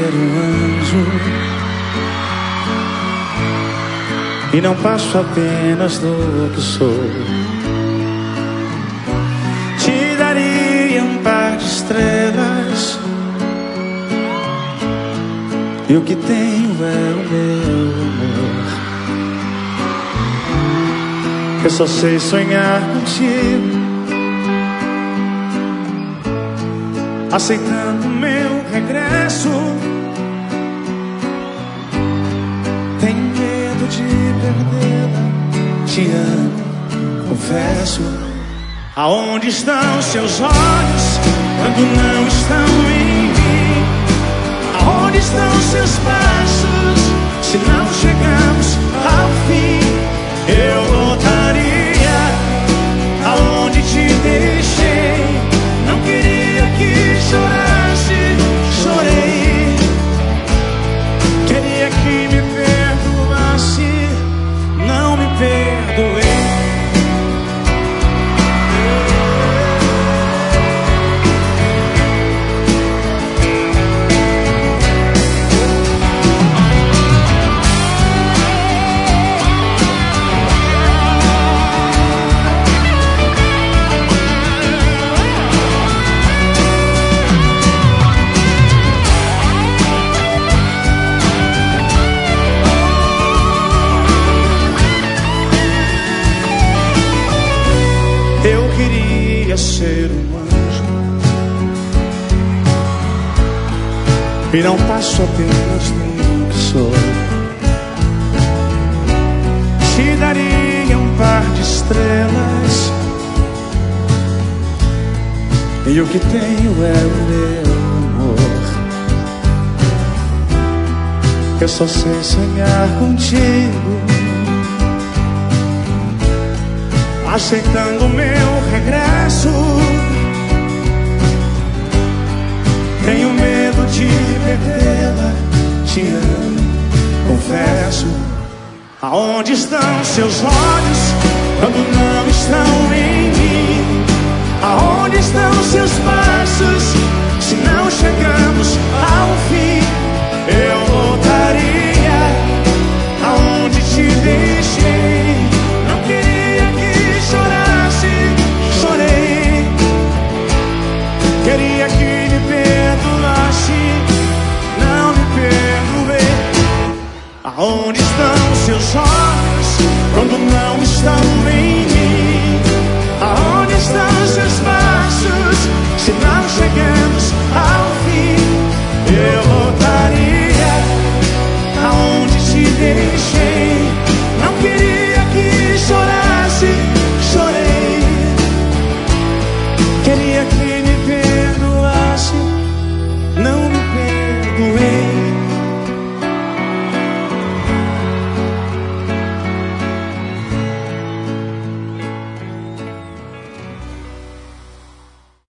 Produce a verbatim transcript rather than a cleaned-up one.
um anjo e não passo apenas do que sou. Te daria um par de estrelas e o que tenho é o meu amor. Eu só sei sonhar contigo, aceitando meu regresso. Tenho medo de perdê-la. Te amo, confesso. Aonde estão seus olhos quando não estão em mim? Aonde estão seus passos se não chegamos ao fim? Eu voltaria aonde te deixei. Não queria que chorasse, chorei. Queria que me perdoasse, não me perdoei. Eu queria ser um anjo e não passo apenas do que sou. Te daria um par de estrelas e o que tenho é o meu amor. Eu só sei sonhar contigo, aceitando meu regresso. Tenho medo de perdê-la. Te amo, confesso. Aonde estão seus olhos quando não estão em mim? Aonde estão seus passos